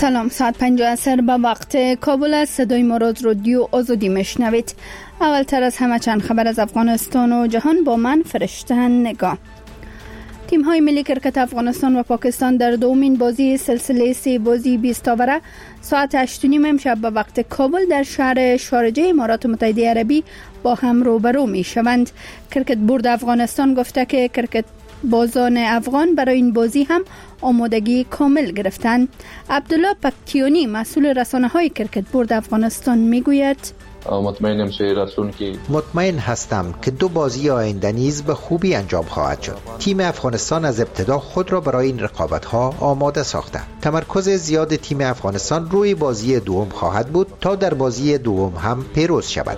سلام، ساعت 5 عصر به وقت کابل است. صدای ما را از رادیو آزادی میشنوید. اولتر از همه چند خبر از افغانستان و جهان با من فرشته نگاه. تیم های ملی کرکت افغانستان و پاکستان در دومین بازی سلسله 3 بازی 20 اووره ساعت 8:30 امشب به وقت کابل در شهر شارجه امارات متحده عربی با هم روبرو می شوند. کرکت بورد افغانستان گفته که کرکت بازان افغان برای این بازی هم آمادگی کامل گرفتند. عبدالله پکتیانی مسئول رسانه‌های کرکت بورد افغانستان میگوید مطمئن هستم که دو بازی آینده نیز به خوبی انجام خواهد شد. تیم افغانستان از ابتدا خود را برای این رقابت‌ها آماده ساخته. تمرکز زیاد تیم افغانستان روی بازی دوم خواهد بود تا در بازی دوم هم پیروز شود.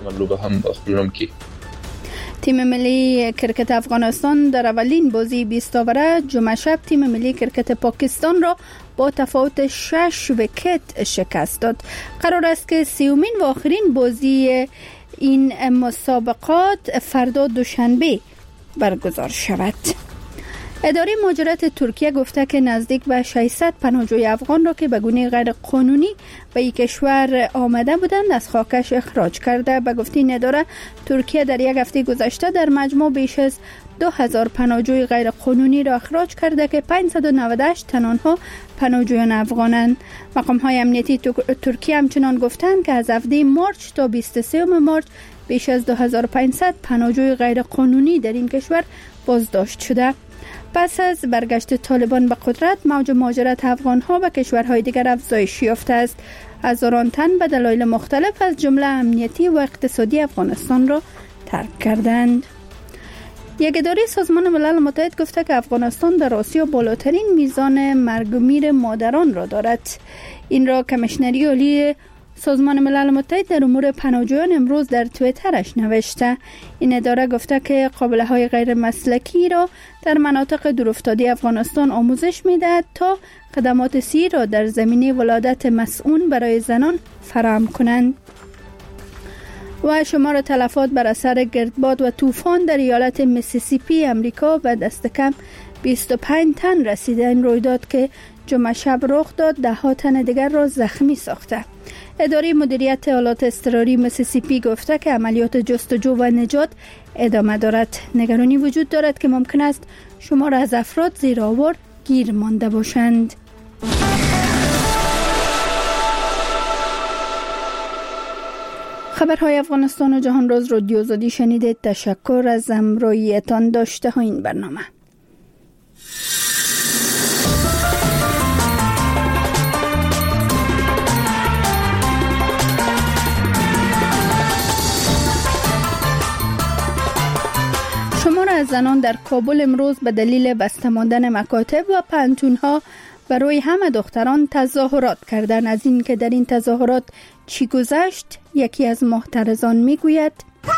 تیم ملی کرکت افغانستان در اولین بازی 20 اووره جمعه شب تیم ملی کرکت پاکستان را با تفاوت 6 ویکت شکست داد. قرار است که 30مین و آخرین بازی این مسابقات فردا دوشنبه برگزار شود. اداره مهاجرت ترکیه گفته که نزدیک به 600 پناهجوی افغان را که به گونه غیر قانونی به این کشور آمده بودند از خاکش اخراج کرده. به گفته این اداره ترکیه در یک هفته گذشته در مجموع بیش از 2000 پناهجوی غیر قانونی را اخراج کرده که 598 تن آنها پناهجویان افغانند. مقام های امنیتی ترکیه همچنان گفتند که از هفته مارچ تا 23 مارچ بیش از 2500 پناهجوی غیر قانونی در این کشور بازداشت شده. پس از برگشت طالبان به قدرت موج مهاجرت افغان‌ها به کشورهای دیگر افزایش یافته است. هزاران تن به دلایل مختلف از جمله امنیتی و اقتصادی افغانستان را ترک کردند. یک اداره سازمان ملل متحد گفته که افغانستان در آسیا بالاترین میزان مرگ و میر مادران را دارد. این را کمیشنری عالی سازمان ملل متحد در امور پناهجویان امروز در توییترش نوشته. این اداره گفته که قابله‌های غیر مسلکی را در مناطق دورافتاده افغانستان آموزش می‌دهد تا خدمات صحی را در زمینه ولادت مسئول برای زنان فراهم کنند. و شمار تلفات بر اثر گردباد و طوفان در ایالت میسیسیپی امریکا به دست کم 25 تن رسیده. این رویداد که جمعه شب رخ داد 10 تن دیگر را زخمی ساخته. اداره مدیریت آلات اضطراری میسیسیپی گفته که عملیات جستجو و نجات ادامه دارد. نگرانی وجود دارد که ممکن است شمار از افراد زیر آوار گیر مانده باشند. خبرهای افغانستان و جهان را از رادیو آزادی شنیدید. تشکر از همراهیتان. داشته ها این برنامه. شمار از زنان در کابل امروز به دلیل بسته ماندن مکاتب و پانتون‌ها برای همه دختران تظاهرات کردند. از این که در این تظاهرات چی گذشت یکی از محترضان میگوید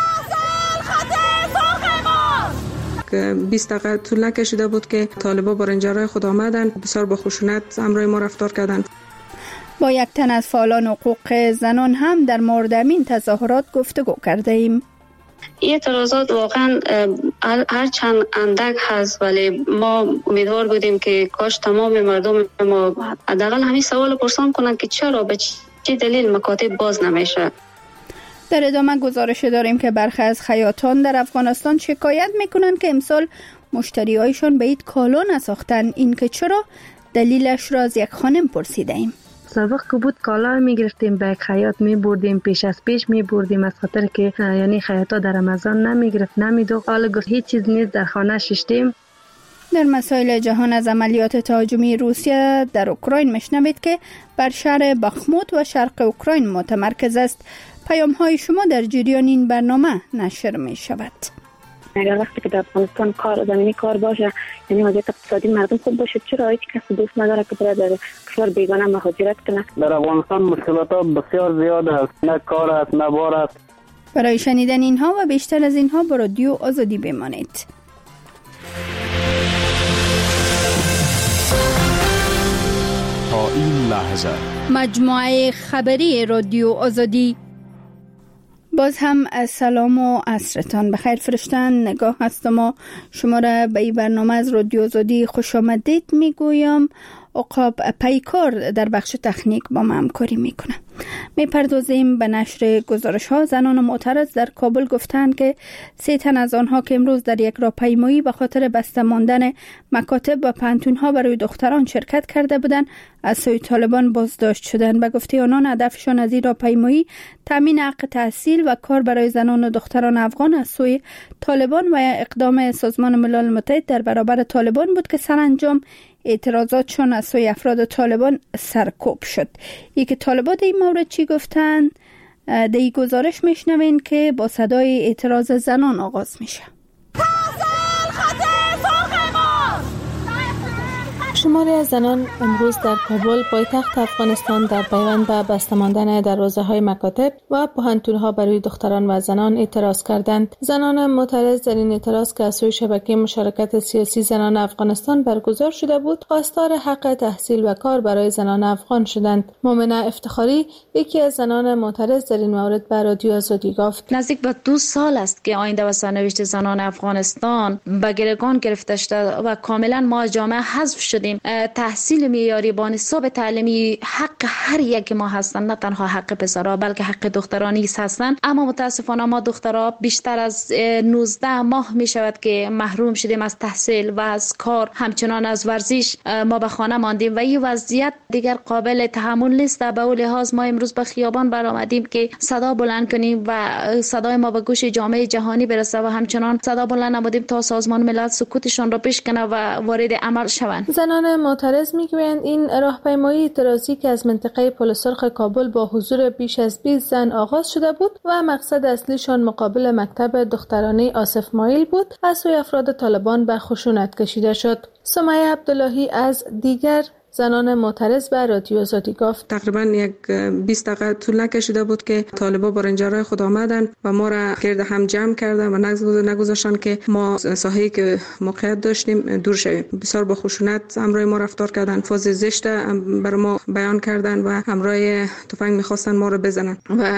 20 دقیقه طول نکشیده بود که طالبا با رنجرهای خود آمدن، بسیار با خشونت همراه ما رفتار کردند. با یک تن از فعالان حقوق زنان هم در مورد این تظاهرات گفتگو کرده ایم. این اعتراضات واقعا هر چند اندک هست، ولی ما امیدوار بودیم که کاش تمام مردم ما حداقل همین سوال پرسان کنند که چرا به چه دلیل مکاتب باز نمیشه. در ادامه گزارش داریم که برخی از خیاطان در افغانستان شکایت میکنند که امسال مشتریایشان به عید کالا نساختن. این که چرا دلیلش را از یک خانم پرسیده ایم. سابق که بود کالا میگرفتیم به یک خیاط میبردیم، پیش از پیش میبردیم از خاطر که یعنی خیاطا در رمضان نمیگرفت نمیدو. حالا گفت هیچ چیز نیست، در خانه ششتیم. در مسائل جهان از عملیات تهاجمی روسیه در اوکراین مشنوید که بر شهر بخموت و شرق اوکراین متمرکز است. پیام های شما در جریان این برنامه نشر می شود. اگر وقتی که در افغانستان کار زمینی کار باشه، یعنی وضعیت اقتصادی مردم خوب باشه، چرا هیچ کس دوست نداره که برای در کشور بیگانه مهاجرت کنه؟ در افغانستان مشکلات بسیار زیاد است، نه کار است نه بار است. برای شنیدن اینها و بیشتر از اینها با رادیو آزادی بمانید. تا این لحظه مجموعه خبری رادیو آزادی. باز هم سلام و عصرتان بخیر. فرشتن نگاه هستم و شما را به این برنامه از رادیو آزادی خوش آمدید میگویم. عقاب پیکار در بخش تکنیک با ما همکاری میکنه. میپردازیم به نشر گزارش ها. زنان معترض در کابل گفتند که 3 تن از آنها که امروز در یک راهپیمایی به خاطر بسته ماندن مکاتب و پانتون ها برای دختران شرکت کرده بودند از سوی طالبان بازداشت شدند. به گفته آنان هدفشان از این راهپیمایی تامین حق تحصیل و کار برای زنان و دختران افغان از سوی طالبان و اقدام سازمان ملل متحد در برابر طالبان بود که سرانجام اعتراضاتشان از سوی افراد طالبان سرکوب شد. یکی طالبان در این مورد چی گفتند؟ در این گزارش میشنوین که با صدای اعتراض زنان آغاز میشه. شماری از زنان امروز در کابل پایتخت افغانستان در پیوند به بسته ماندن دروازه‌های مکاتب و پوهنتون‌ها برای دختران و زنان اعتراض کردند. زنان معترض در این اعتراض که از سوی شبکه مشارکت سیاسی زنان افغانستان برگزار شده بود، خواستار حق تحصیل و کار برای زنان افغان شدند. مومنه افتخاری یکی از زنان معترض در این مورد به رادیو آزادی گفت: نزدیک به 2 سال است که آینده و سرنوشت زنان افغانستان به گروگان گرفته شده و کاملا ما جامعه حذف شدیم. تحصیل معیاری با نصاب تعلیمی حق هر یک ما هستند، نه تنها حق پسرها بلکه حق دختران نیز هستند. اما متاسفانه ما دخترها بیشتر از 19 ماه می شود که محروم شدیم از تحصیل و از کار، همچنان از ورزش. ما به خانه ماندیم و این وضعیت دیگر قابل تحمل نیست. به اون لحاظ ما امروز به خیابان برآمدیم که صدا بلند کنیم و صدای ما به گوش جامعه جهانی برسه و همچنان صدا بلند نمودیم تا سازمان ملل سکوتشان را بشکنه و وارد عمل شوند. زنان معترض میگویند این راهپیمایی اعتراضی که از منطقه پل سرخ کابل با حضور بیش از 20 زن آغاز شده بود و مقصد اصلیشان مقابل مکتب دخترانه آصف مایل بود، از سوی افراد طالبان به خشونت کشیده شد. سمیه عبداللهی از دیگر زنان معترض به رادیو آزادی گفت: تقریبا یک 20 دقیقه طول نکشیده بود که طالبا با رنجرهای خود آمدن و ما را گرد هم جمع کردن و نگذاشتن که ما ساحه‌ای که موقعیت داشتیم دور شویم. بسیار با خشونت همراه ما رفتار کردن، فاز زشت بر ما بیان کردن و همراه تفنگ می‌خواستن ما را بزنن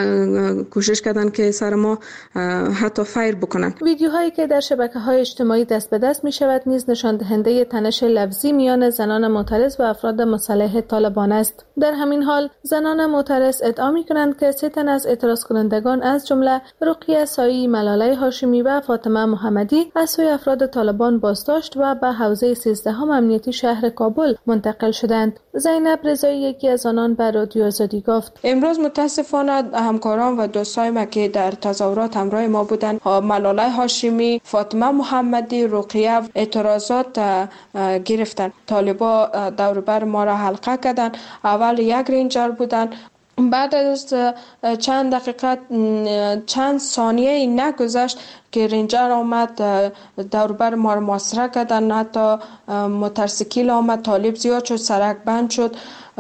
و کوشش کردن که سر ما حتی فایر بکنن. ویدیوهایی که در شبکه‌های اجتماعی دست به دست می‌شود نیز نشان دهنده تنش لفظی میان زنان معترض و افراد مسلح طالبان است. در همین حال زنان معترض ادعا می‌کنند که 3 تن از اعتراض کنندگان از جمله رقیه سایی، ملاله هاشمی و فاطمه محمدی از سوی افراد طالبان بازداشت و به حوزه 13 امنیتی شهر کابل منتقل شدند. زینب رضایی یکی از آنان به رادیو آزادی گفت: امروز متاسفانه همکاران و دوستای ما که در تظاهرات همراه ما بودند، ملاله هاشمی، فاطمه محمدی، رقیه اعتراضات گرفتند. طالبا دور بر ما را حلقه کردن. اول یک رنجر بودن، بعد از چند دقیقه چند ثانیه نگذشت که رنجر آمد دور بر ما را محاصره کردن. حتی موتورسیکل آمد، طالب زیاد شد، سرک بند شد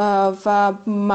و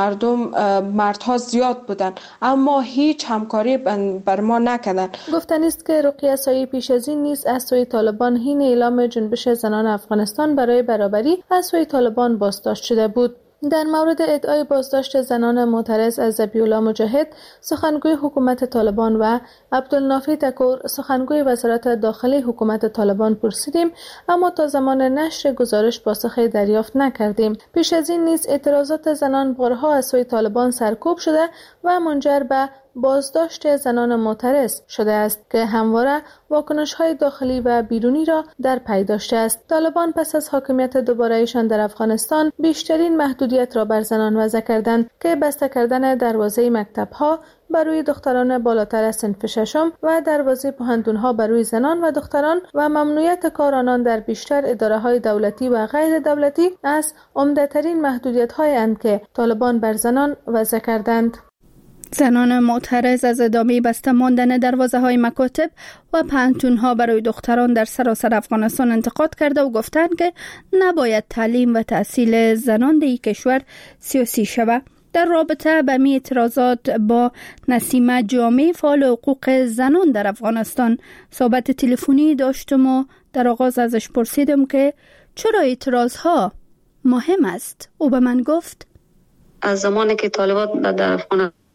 مردها زیاد بودن اما هیچ همکاری بر ما نکردن. گفتنی است که رقیه سایی پیش از این نیز از سوی طالبان حین اعلام جنبش زنان افغانستان برای برابری از سوی طالبان بازداشت شده بود. در مورد ادعای بازداشت زنان معترض از ذبیح‌الله مجاهد، سخنگوی حکومت طالبان و عبدالنافی تکور، سخنگوی وزارت داخلی حکومت طالبان پرسیدیم، اما تا زمان نشر گزارش پاسخی دریافت نکردیم. پیش از این نیز اعتراضات زنان بارها از سوی طالبان سرکوب شده و منجر به بازداشت زنان معترض شده است که همواره واکنش‌های داخلی و بیرونی را در پی داشته است. طالبان پس از حاکمیت دوباره‌ایشان در افغانستان بیشترین محدودیت را بر زنان وضع کردند که بسته کردن دروازه مکتب‌ها بر روی دختران بالاتر از صنف ششم و دروازه پوهنتون‌ها بر روی زنان و دختران و ممنوعیت کار آنان در بیشتر اداره‌های دولتی و غیر دولتی از عمده‌ترین محدودیت‌هایی اند که طالبان بر زنان وضع کردند. زنان معترض از ادامه بسته ماندن دروازه‌های مکاتب و پانتون‌ها برای دختران در سراسر افغانستان انتقاد کرده و گفتند که نباید تعلیم و تحصیل زنان در کشور سیاسی شود. در رابطه به می اعتراضات با نسیمه جامع فعال حقوق زنان در افغانستان صحبت تلفنی داشتم و در آغاز ازش پرسیدم که چرا اعتراضها مهم است. او به من گفت از زمانی که طالبان در افغانستان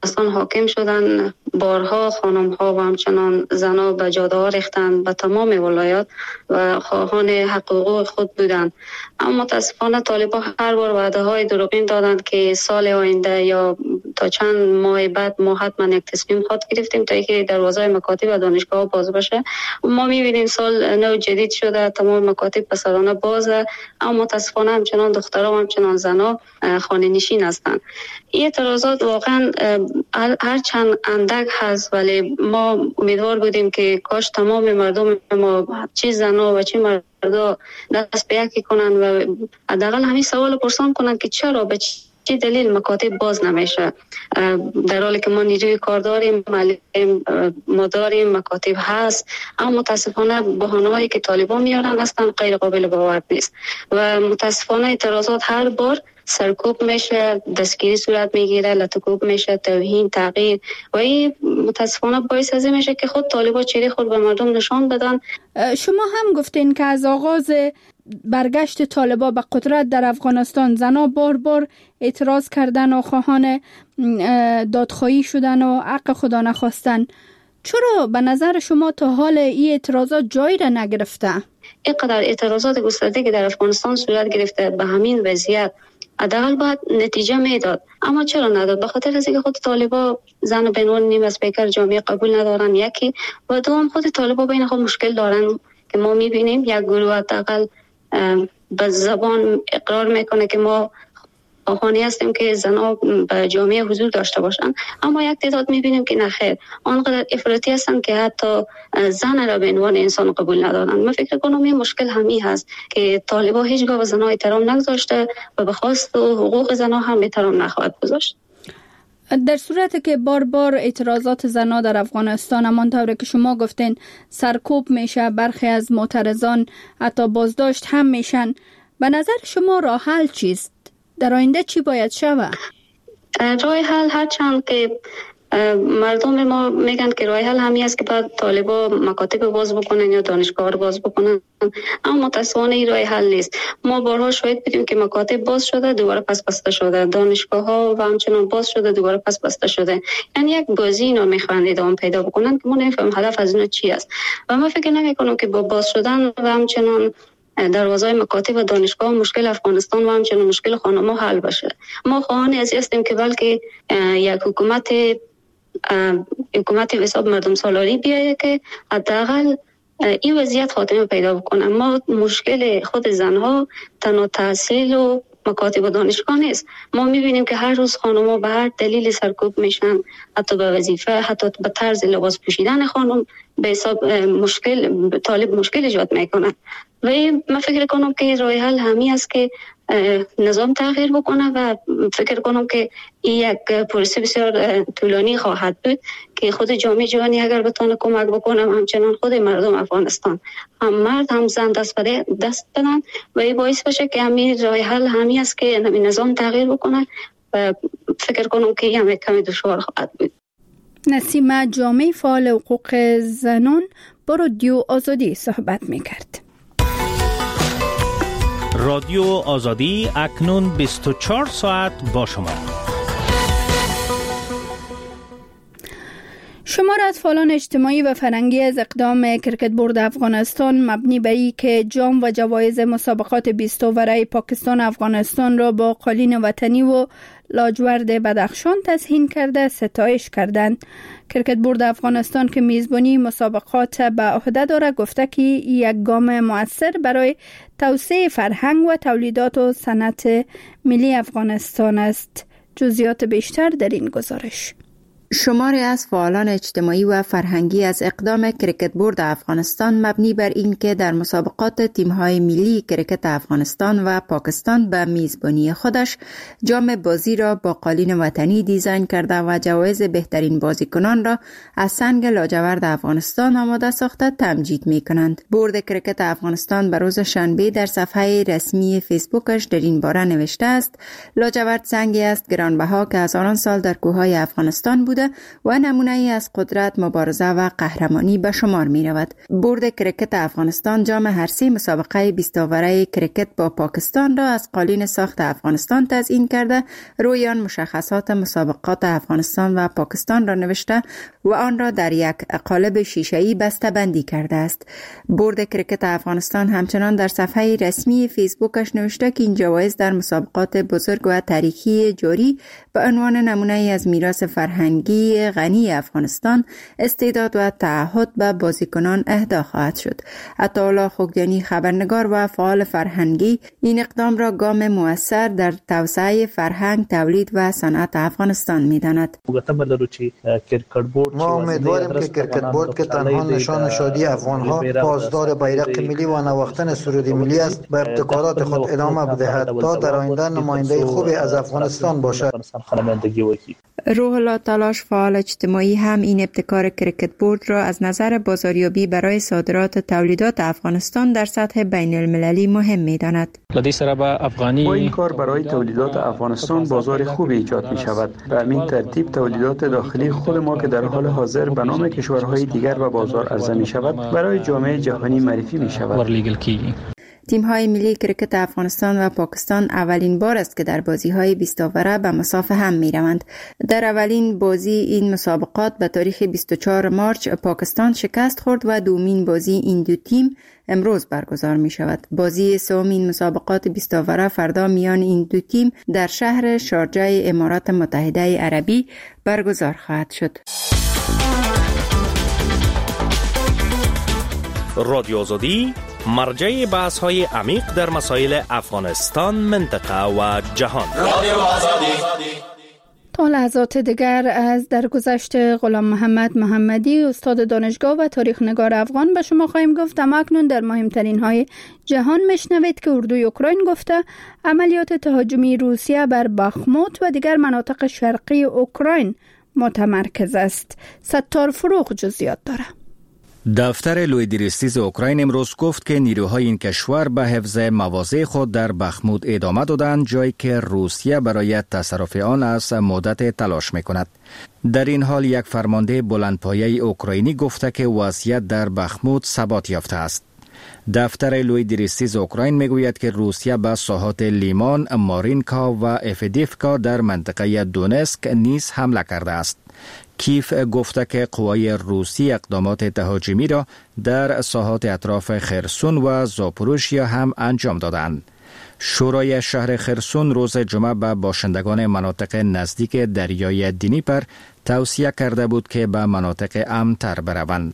افغانستان حاکم شدن، بارها خانم ها و همچنان زنها به جاده ها ریختند به تمام ولایات و خواهان حقوق خود بودند. اما متاسفانه طالبان هر بار وعده های دروغین دادند که سال آینده یا تا چند ماه بعد ما حتما یک تصمیم خود گرفتیم تا اینکه دروازه مکاتب و دانشگاه باز بشه. ما می‌بینیم سال نو جدید شده، تمام مکاتب پسرانه بازه، اما متاسفانه همچنان دخترها و همچنان زنها خانه نشین هستند. این اعتراضات واقعا هر چند اندک هست، ولی ما امیدوار بودیم که کاش تمام مردم ما، چه زنها و چه مردا، دست به یکی کنن و حداقل همین سوال پرسان کنن که چرا به چه دلیل مکاتب باز نمیشه، در حالی که ما نیروی کار داریم، معلم ما داریم، مکاتب هست، اما متاسفانه بهانه‌هایی که طالبان میارن اصلا غیر قابل باور نیست و متاسفانه اعتراضات هر بار سرکوب میشه، دستگیری صورت میگیره، لطکوب میشه، توهین، تغییر و این متاسفانه باعث از این میشه که خود طالبان چهره خود به مردم نشان بدن. شما هم گفتین که از آغاز برگشت طالبان به قدرت در افغانستان زنها بار بار اعتراض کردن و خواهان دادخواهی شدن و حق خدا نخواستن. چرا به نظر شما تا حال این اعتراضات جایی را نگرفته؟ اینقدر اعتراضات گسترده که در افغانستان صورت گرفته به همین وضعیت حداقل باید نتیجه میداد، اما چرا نداد؟ به خاطر از اینکه خود طالبان زن به عنوان نیم اسپیکر جامعه قبول ندارن، یکی و دوم خود طالبان بین خود مشکل دارن که ما میبینیم یک گروه حداقل به زبان اقرار میکنه که ما خواهانی هستیم که زنها به جامعه حضور داشته باشند، اما یک تعداد میبینیم که نخیر، آنقدر افراطی هستند که حتی زن را به عنوان انسان قبول ندارند. من فکر کنم این مشکل همین هست که طالبان هیچگاه به زنها احترام نگذاشته و به خواست و حقوق زنها هم احترام نخواهد گذاشت. در صورتی که بار بار اعتراضات زنها در افغانستان همانطور که شما گفتین سرکوب میشه، برخی از معترضان حتی بازداشت هم میشن، به نظر شما راه حل چیست؟ در آینده چی باید شود؟ راه حل هرچند که مردم ما میگن که راه حل همین است که بعد طالبان مکاتب باز بکنن یا دانشگاه رو باز بکنن، اما متاسفانه این راه حل نیست. ما بارها شاهد بودیم که مکاتب باز شده دوباره پس بسته شده، دانشگاه ها و همچنان باز شده دوباره پس بسته شده، یعنی یک بازی اینا میخوان ادامه پیدا بکنن که ما نمیفهمیم هدف از اینا چی است. و من فکر نمیکنم که با باز شدن و همچنان دروازه مکاتب و دانشگاه مشکل افغانستان و همچنان مشکل خانم‌ها حل بشه. ما خواهان از هستیم که بلکه یک حکومت به حساب مردم سالاری بیاید که حداقل این وضعیت خاتمه پیدا بکنه. ما مشکل خود زنها تنها تحصیل و مکاتب و دانشگاه نیست. ما میبینیم که هر روز خانم‌ها به هر دلیل سرکوب میشن، حتی به وظیفه، حتی به طرز لباس پوشیدن خانم به حساب طالب مشکل ایجاد میکنه. و من فکر کنم که راه حل همین است که نظام تغییر بکنه و فکر کنم که این یک پروسه بسیار طولانی خواهد بود که خود جامعه جهانی اگر بتونه کمک بکنه، همچنان خود مردم افغانستان هم مرد هم زن دست بدن و این باعث بشه که همین راه حل همین است که نظام تغییر بکنه و فکر کنم که این کمی دشوار خواهد بود. نسیمه جامعه فعال حقوق زنان با رادیو آزادی صحبت میکرد. رادیو آزادی اکنون 24 ساعت با شما. شمار فعالان اجتماعی و فرهنگی از اقدام کرکت بورد افغانستان مبنی بر اینکه جام و جوایز مسابقات 20 اووره پاکستان افغانستان را با قالین وطنی و لاجورد بدخشان تزیین کرده ستایش کردند. کرکت بورد افغانستان که میزبانی مسابقات به عهده دارد گفته که یک گام مؤثر برای توسعه فرهنگ و تولیدات و صنعت ملی افغانستان است. جزئیات بیشتر در این گزارش. شماری از فعالان اجتماعی و فرهنگی از اقدام کرکت بورد افغانستان مبنی بر این که در مسابقات تیم‌های ملی کرکت افغانستان و پاکستان به میزبانی خودش جام بازی را با قالین وطنی دیزاین کرده و جوایز بهترین بازیکنان را از سنگ لاجورد افغانستان آماده ساخته تمجید می‌کنند. بورد کرکت افغانستان به روز شنبه در صفحه رسمی فیسبوکش در این باره نوشته است: لاجورد سنگی است گرانبها که هزاران سال در کوههای افغانستان بوده شده و نمونه ای از قدرت، مبارزه و قهرمانی به شمار می رود. بورد کرکت افغانستان جام هرسی مسابقه 20 اووره کرکت با پاکستان را از قالین ساخت افغانستان تزیین کرده، روی آن مشخصات مسابقات افغانستان و پاکستان را نوشته و آن را در یک قالب شیشه‌ای بسته‌بندی کرده است. بورد کرکت افغانستان همچنان در صفحه رسمی فیسبوکش نوشته که این جوایز در مسابقات بزرگ و تاریخی جاری به عنوان نمونه از میراث فرهنگی غنی افغانستان، استعداد و تعهد به بازیکنان اهدا خواهد شد. عطاالله خوگیانی، خبرنگار و فعال فرهنگی، این اقدام را گام مؤثر در توسعه فرهنگ، تولید و صنعت افغانستان می‌داند. ما امیدواریم که کرکت بورد که تنها نشان شادی افغان‌ها، پاسدار بیرق ملی و نواختن سرود ملی است، به ابتکارات خود ادامه بدهد تا در آینده نماینده خوبی از افغانستان باشد. روح الله تلاش، فعال اجتماعی، هم این ابتکار کرکت بورد را از نظر بازاریابی برای صادرات تولیدات افغانستان در سطح بین المللی مهم می‌داند. با این کار برای تولیدات افغانستان بازار خوبی ایجاد می‌شود. به همین ترتیب تولیدات داخلی خود ما که در حال حاضر به نام کشورهای دیگر به بازار عرضه می‌شود، برای جامعه جهانی معرفی می‌شود. تیم‌های ملی کرکت افغانستان و پاکستان اولین بار است که در بازی‌های 20 اووره به مصاف هم می‌روند. در اولین بازی این مسابقات به تاریخ 24 مارچ پاکستان شکست خورد و دومین بازی این دو تیم امروز برگزار می‌شود. بازی سوم این مسابقات 20 اووره فردا میان این دو تیم در شهر شارجه امارات متحده عربی برگزار خواهد شد. رادیو آزادی مرجع بحث‌های عمیق در مسائل افغانستان، منطقه و جهان. رادیو آزادی. تا لحظات دیگر از درگذشت غلام محمد محمدی، استاد دانشگاه و تاریخ نگار افغان، به شما خواهیم گفت. اما اکنون در مهمترین های جهان میشنوید که اردوی اوکراین گفته عملیات تهاجمی روسیه بر بخموت و دیگر مناطق شرقی اوکراین متمرکز است. ستار فروغ جزئیات داره. دفتر لویدریستیز اوکراین امروز گفت که نیروهای این کشور به حفظ مواضع خود در بخمود ادامه دادند، جایی که روسیه برای تصرف آن از مدت تلاش می‌کند. در این حال یک فرمانده بلندپایه اوکراینی گفته که وضعیت در بخمود ثبات یافته است. دفتر لویدریستیز اوکراین میگوید که روسیه به ساحات لیمان، مارینکا و افدیفکا در منطقه دونسک نیز حمله کرده است. کیف گفته که قوای روسی اقدامات تهاجمی را در ساحات اطراف خرسون و زاپوروژیا هم انجام دادند. شورای شهر خرسون روز جمعه به باشندگان مناطق نزدیک دریای دنیپر توصیه کرده بود که به مناطق امن‌تر بروند.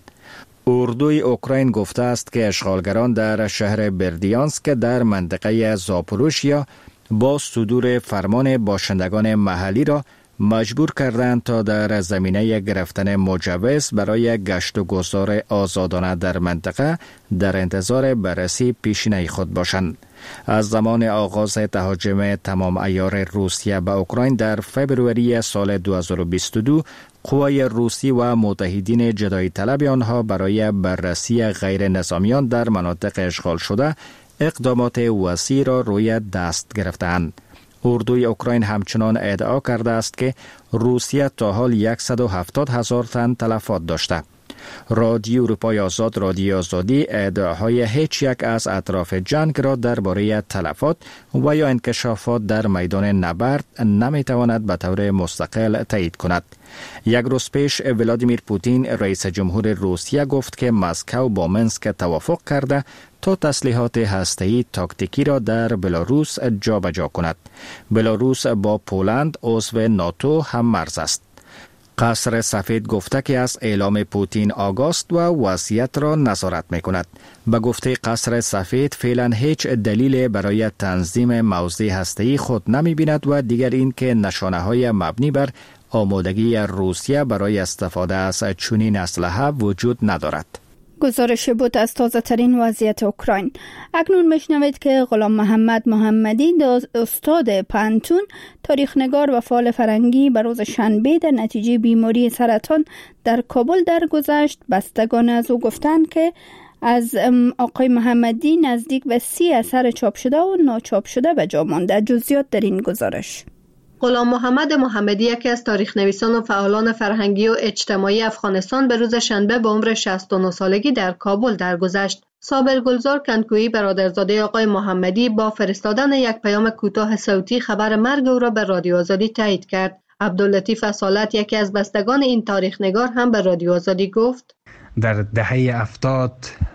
اردوی اوکراین گفته است که اشغالگران در شهر بردیانسک در منطقه زاپوروژیا با صدور فرمان باشندگان محلی را مجبور کردند تا در زمینه گرفتن مجوز برای گشت و گذار آزادانه در منطقه در انتظار بررسی پیشینه خود باشند. از زمان آغاز تهاجم تمام عیار روسیه به اوکراین در فوریه سال 2022 قوای روسی و متحدین جدایی طلب آنها برای بررسی غیر نظامیان در مناطق اشغال شده اقدامات وسیع را روی دست گرفتند. اردوی اوکراین همچنان ادعا کرده است که روسیه تا حال 170,000 تن تلفات داشته. رادیو اروپای آزاد، رادیو آزادی ادعاهای هیچ یک از اطراف جنگ را درباره تلفات و یا انکشافات در میدان نبرد نمیتواند به طور مستقل تایید کند. یک روز پیش ولادیمیر پوتین رئیس جمهور روسیه گفت که مسکو با منسک توافق کرده تا تسلیحات هسته‌ای تاکتیکی را در بلاروس جابجا کند. بلاروس با پولند عضو ناتو هم مرز است. قصر سفید گفته که از اعلام پوتین آگاست و وضعیت را نظارت می‌کند. به گفته قصر سفید فعلا هیچ دلیل برای تنظیم موضع هسته‌ای خود نمی‌بیند و دیگر این که نشانه‌های مبنی بر آمادگی روسیه برای استفاده از چنین اسلحه وجود ندارد. گزارش بود از تازه ترین وضعیت اوکراین. اکنون میشنوید که غلام محمد محمدی، استاد پانتون، تاریخ نگار و فعال فرهنگی، به روز شنبه در نتیجه بیماری سرطان در کابل درگذشت. بستگان از او گفتند که از آقای محمدی نزدیک به 30 اثر چاپ شده و ناچاپ شده به جا مانده. جزئیات در این گزارش. غلام محمد محمدی یکی از تاریخ نویسان و فعالان فرهنگی و اجتماعی افغانستان به روز شنبه به عمر 69 سالگی در کابل درگذشت. صابر گلزار کندکویی برادرزاده آقای محمدی با فرستادن یک پیام کوتاه صوتی خبر مرگ او را به رادیو آزادی تایید کرد. عبداللطیف اصالت یکی از بستگان این تاریخ نگار هم به رادیو آزادی گفت در دهه 70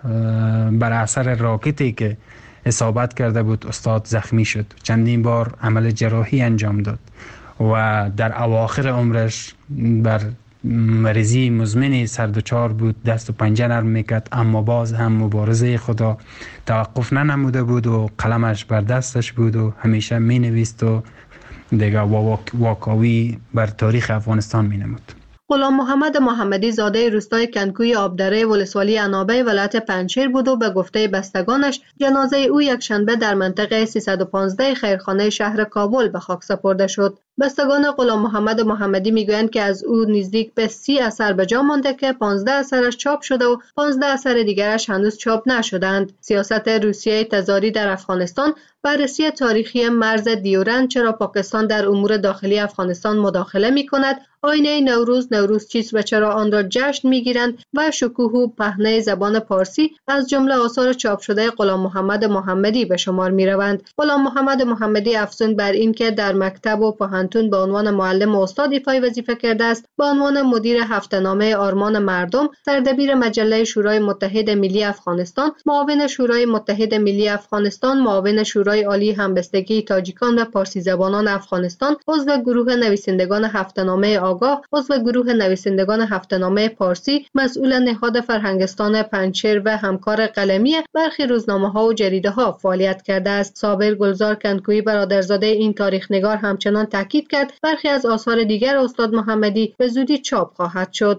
بر اثر راکتی که اصابت کرده بود استاد زخمی شد، چندین بار عمل جراحی انجام داد و در اواخر عمرش بر مریضی مزمن سردچار بود، دست و پنجه نرم میکرد، اما باز هم مبارزه خدا توقف ننموده بود و قلمش بر دستش بود و همیشه می نویست و دیگه واکاوی بر تاریخ افغانستان می نمود. غلام محمد محمدی زاده روستای کندکوی آبدره ولسوالی عنابه ولایت پنجشیر بود و به گفته بستگانش جنازه او یک شنبه در منطقه 315 خیرخانه شهر کابل به خاک سپرده شد. بستگان غلام محمد محمدی میگویند که از او نزدیک به 30 اثر به جا مانده که 15 اثرش چاپ شده و 15 اثر دیگرش هنوز چاپ نشدند. سیاست روسیه تزاری در افغانستان، بررسی تاریخی مرز دیورند، چرا پاکستان در امور داخلی افغانستان مداخله می کند، آینه نوروز چیست و چرا آن را جشن می گیرند و شکوه و پهنه زبان پارسی از جمله آثار چاپ شده غلام محمد محمدی به شمار می روند. غلام محمد محمدی افزون بر این که در مکتب و پوهنتون به عنوان معلم و استاد ایفای وظیفه کرده است، به عنوان مدیر هفته‌نامه آرمان مردم، سردبیر مجله شورای متحد ملی افغانستان، معاون شورای متحد ملی افغانستان، معاون شورای عالی همبستگی تاجیکان و پارسی زبانان افغانستان، عضو گروه نویسندگان هفته‌نامه آگاه، عضو گروه نویسندگان هفته‌نامه پارسی، مسئول نهاد فرهنگستان پنجشیر و همکار قلمی برخی روزنامه‌ها و جریده‌ها فعالیت کرده است. صابر گلزار کندکویی برادرزاده این تاریخ نگار همچنان تاکید کرد برخی از آثار دیگر استاد محمدی به زودی چاپ خواهد شد.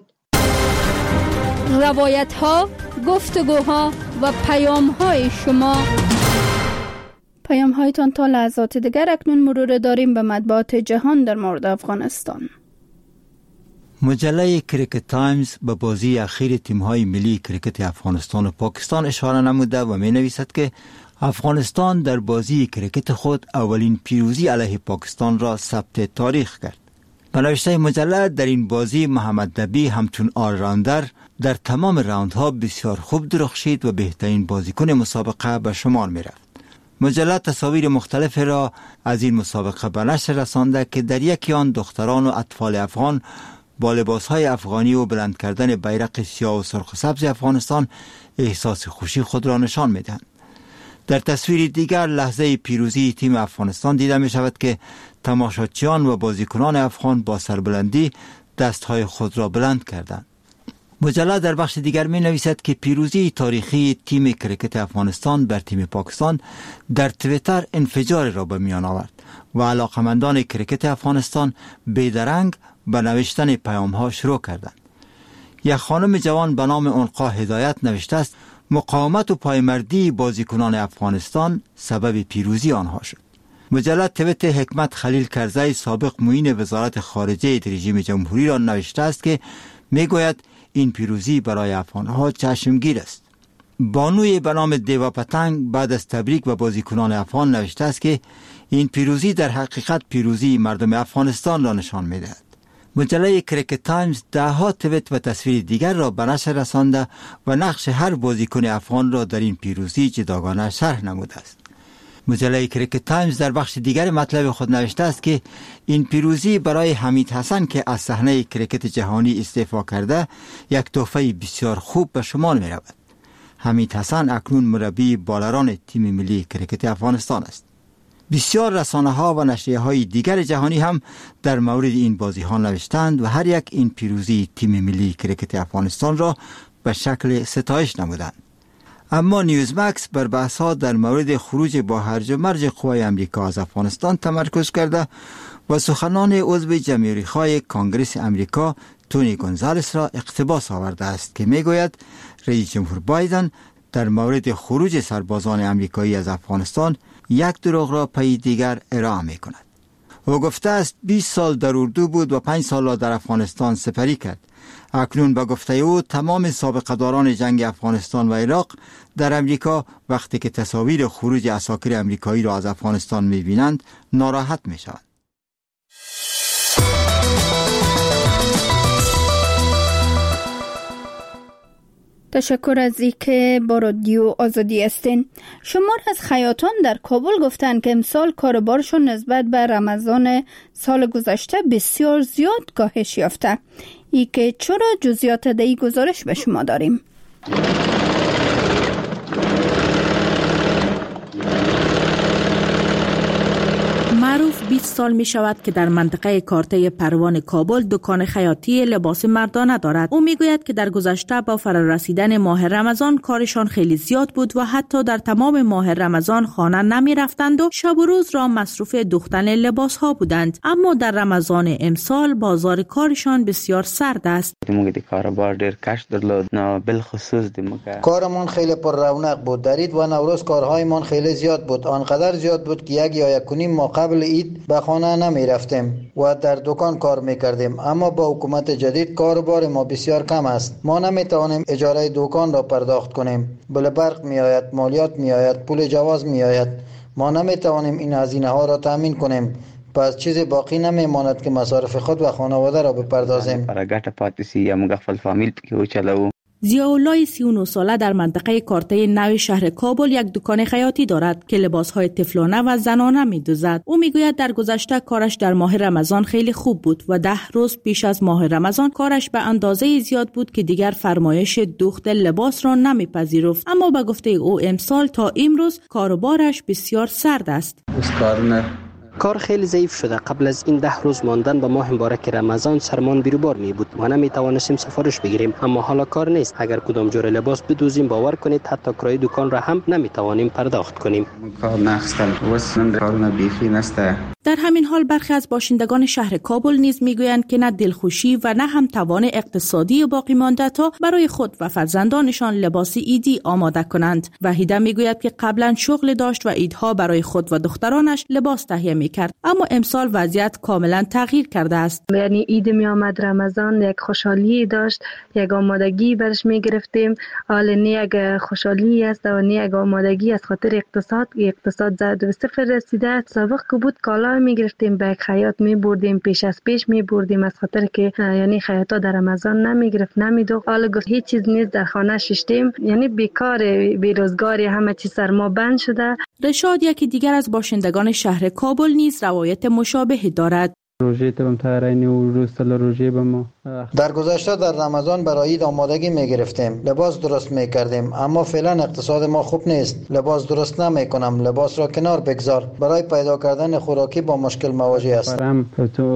روایت‌ها، گفتگوها و پیام‌های شما. پیام‌هایتان تا لحظات دیگر. اکنون مرور داریم به مطبوعات جهان در مورد افغانستان. مجله کریکت تایمز به بازی اخیر تیم‌های ملی کریکت افغانستان و پاکستان اشاره نموده و می‌نویسد که افغانستان در بازی کریکت خود اولین پیروزی علیه پاکستان را ثبت تاریخ کرد. به نوشته مجله در این بازی محمد نبی همچون آلراوندر در تمام راوندها بسیار خوب درخشید و بهترین بازیکن مسابقه به شمار می‌رفت. مجله تصاویر مختلف را از این مسابقه به نشر رسانده که در یکی آن دختران و اطفال افغان با لباسهای افغانی و بلند کردن بیرق سیاه و سرخ و سبز افغانستان احساس خوشی خود را نشان می‌دهند. در تصویر دیگر لحظه پیروزی تیم افغانستان دیده می شود که تماشاچیان و بازیکنان افغان با سربلندی دستهای خود را بلند کردند. مجله در بخش دیگر می نویسد که پیروزی تاریخی تیم کریکت افغانستان بر تیم پاکستان در تویتر انفجار را به میان آورد و علاقمندان کریکت افغانستان بیدرنگ به نوشتن پیام‌ها شروع کردند. یک خانم جوان به نام انقا هدایت نوشته است مقاومت و پایمردی بازیکنان افغانستان سبب پیروزی آنها شد. مجله تویت حکمت خلیل کرزی سابق معین وزارت خارجه رژیم جمهوری را نوشته است که میگوید این پیروزی برای افغانها چشمگیر است. بانوی به نام دیوا پتنگ بعد از تبریک به بازیکنان افغان نوشته است که این پیروزی در حقیقت پیروزی مردم افغانستان را نشان می‌دهد. مجله کریکت تایمز ده‌ها توییت و تصویر دیگر را به نشر رسانده و نقش هر بازیکن افغان را در این پیروزی جداگانه شرح نموده است. مجله کریکت تایمز در بخش دیگر مطلب خود نوشته است که این پیروزی برای حمید حسن که از صحنه کریکت جهانی استعفا کرده یک تحفه بسیار خوب به شمار می رود. حمید حسن اکنون مربی بالران تیم ملی کریکت افغانستان است. بسیار رسانه‌ها و نشریه‌های دیگر جهانی هم در مورد این بازی‌ها نوشتند و هر یک این پیروزی تیم ملی کریکت افغانستان را به شکل ستایش نمودند. اما نیوزمکس بر بحث‌ها در مورد خروج با هرج و مرج قوای امریکا از افغانستان تمرکز کرده و سخنان عضو جمهوری‌خواه کانگرس امریکا تونی گونزالس را اقتباس آورده است که میگوید رئیس جمهور بایدن در مورد خروج سربازان امریکایی از افغانستان یک دروغ را پی دیگر ارائه می کند. او گفته است 20 سال در اردو بود و 5 سال را در افغانستان سپری کرد. اکنون به گفته او تمام سابقه داران جنگ افغانستان و عراق در امریکا وقتی که تصاویر خروج عساکر امریکایی را از افغانستان می بینند ناراحت می شوند. تشکر از اینکه با رادیو آزادی هستین. شمار از خیاطان در کابل گفتند که امسال کاروبارشون نسبت به رمضان سال گذشته بسیار زیاد کاهش یافته. ای که چرا جزئیات دهی گزارش به شما داریم. معروف 20 سال می شود که در منطقه کارته پروان کابل دکان خیاطی لباس مردانه دارد. او می گوید که در گذشته با فرارسیدن ماه رمضان کارشان خیلی زیاد بود و حتی در تمام ماه رمضان خانه نمی رفتند و شب و روز را مصروف دوختن لباس ها بودند. اما در رمضان امسال بازار کارشان بسیار سرد است. کارمان خیلی پر رونق بود. در عید و نوروز کارهایمان خیلی زیاد بود. آنقدر زیاد بود که یک یا یک و نیم ماه قبل عید به خانه نمی رفتیم و در دکان کار می کردیم. اما با حکومت جدید کاروبار ما بسیار کم است. ما نمی توانیم اجاره دکان را پرداخت کنیم. بل برق می آید، مالیات می آید، پول جواز می آید. ما نمی توانیم این هزینه ها را تامین کنیم. پس چیزی باقی نمی ماند که مصارف خود و خانواده را بپردازیم. ضیاءالله 39 ساله در منطقه کارته نو شهر کابل یک دکان خیاطی دارد که لباس‌های طفلانه و زنانه می‌دوزد. او میگوید در گذشته کارش در ماه رمضان خیلی خوب بود و 10 روز پیش از ماه رمضان کارش به اندازه زیاد بود که دیگر فرمایش دوخت لباس را نمی‌پذیرفت. اما به گفته او امسال تا امروز کاروبارش بسیار سرد است. کار خیلی ضعیف شده. قبل از این 10 روز ماندن به ماه مبارک رمضان سرمان بیروبار می بود و نمی توانستیم سفارش بگیریم. اما حالا کار نیست. اگر کدام جور لباس بدوزیم باور کنید حتی کرایه دکان را هم نمی توانیم پرداخت کنیم. در همین حال برخی از باشندگان شهر کابل نیز میگویند که نه دلخوشی و نه هم توان اقتصادی باقی مانده تا برای خود و فرزندانشان لباس عیدی آماده کنند. وحیده میگوید که قبلا شغل داشت و عیدها برای خود و دخترانش لباس تهیه میکرد، اما امسال وضعیت کاملا تغییر کرده است. یعنی عید می آمد، رمضان یک خوشحالی داشت، یک آمادگی برش میگرفتیم. حال نه یک خوشحالی است و نه یک آمادگی از خاطر اقتصاد زد به صفر رسیده. سابق که بود کالا میگرفتیم به خیاط میبردیم، پیش از پیش میبردیم از خاطر که یعنی خیاطا در رمضان نمیگرفت نمیدو. حالا گفت هیچ چیز نیست، در خانه ششتیم، یعنی بیکار بیروزگاری، همه چیز سرما بند شده. رشاد یکی دیگر از باشندگان شهر کابل نیز روایت مشابهی دارد. در گذشته در رمضان برای عید آمادگی می گرفتیم، لباس درست می کردیم، اما فعلا اقتصاد ما خوب نیست. لباس درست نمی کنم، لباس را کنار بگذار. برای پیدا کردن خوراکی با مشکل مواجه هستم.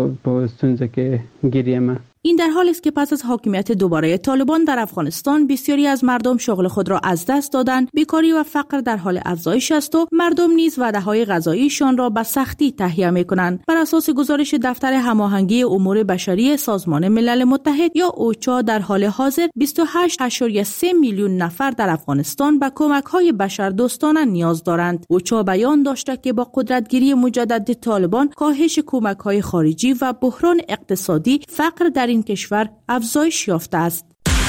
این در حالی است که پس از حاکمیت دوباره طالبان در افغانستان بسیاری از مردم شغل خود را از دست دادند، بیکاری و فقر در حال افزایش است و مردم نیز وعده‌های غذاییشان را به سختی تهیه می‌کنند. بر اساس گزارش دفتر هماهنگی امور بشری سازمان ملل متحد یا اوچا در حال حاضر 28.3 میلیون نفر در افغانستان به کمک‌های بشردوستانه نیاز دارند. اوچا بیان داشته که با قدرتگیری مجدد طالبان، کاهش کمک‌های خارجی و بحران اقتصادی، فقر در این کشور افزایش یافته است.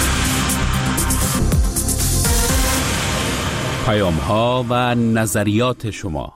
پیام‌ها و نظریات شما.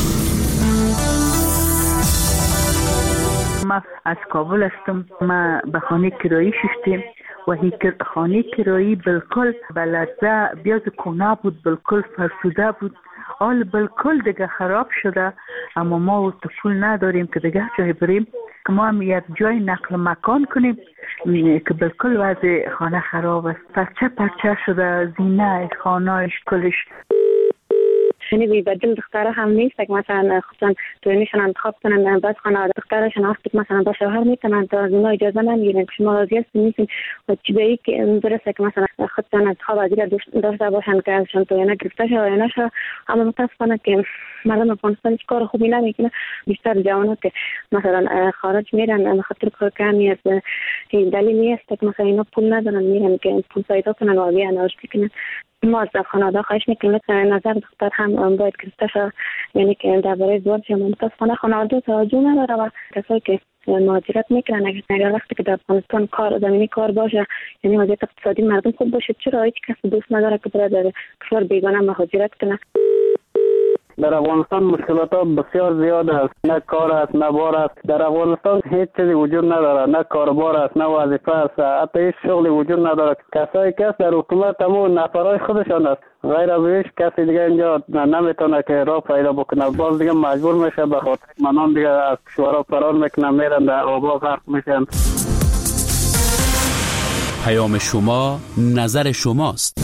ما از کابل هستم. ما به خانه کرایی شدیم و هیچ خانه کرایی بالکل بلده بیاز کنه بود، بالکل فرسوده بود، حال بالکل دیگه خراب شده. اما ما پول نداریم که دیگه جای بریم که ما هم یک جای نقل مکان کنیم که بالکل وضع خانه خراب است. پرچه شده، زینه خانهش کلش. یعنی بی بدل دختره هم نیست که مثلا خودشان توینشان انتخاب کنن، بعد خانواده دخترشان وقتی مثلا با شوهر میتونن تا از اونها اجازه نمیگیرن که شما راضی هستین نیستین و چی به این که درسته که مثلا خودشان انتخاب از این داشته باشن که ازشان توینه گرفته شد و یا نشد. اما متاسفانه که مردم افغانستان هیچ کار خوبی نمیکنه. بیشتر جوانات که مثلا خارج میرن به خاطر کار کمی است، دلیل نیست که مثلا اینا پول ندارن میرن که پول پیدا کنن و بیان رشد کنن. ما از خانواده خواهش میکنیم که نظر دختر هم باید گرفته شد، یعنی که درباره ازدواج متاسفانه خانواده توجه نداره و کسایی که مهاجرت میکنن اگر وقتی که در افغانستان زمینی کار باشه، یعنی وضعیت اقتصادی مردم خوب باشه، چرا هیچ کس دوست نداره که برای در کشور بیگانه مهاجرت کنه. در افغانستان مشکلات ها بسیار زیاد است، نه کار است نه بار است. در افغانستان هیچ چیزی وجود نداره، نه کاربار است نه وظیفه است، حتی هیچ شغلی وجود نداره. کسایی که در حکومت همون نفرای خودشان است، غیر از هیچ کسی دیگه اینجا نمیتونه که راه پیدا بکنه. باز دیگه مجبور میشه به خاطر منان دیگه از کشورها فرار میکنن، میرن در آبا غرق میشن. پیام شما نظر شماست.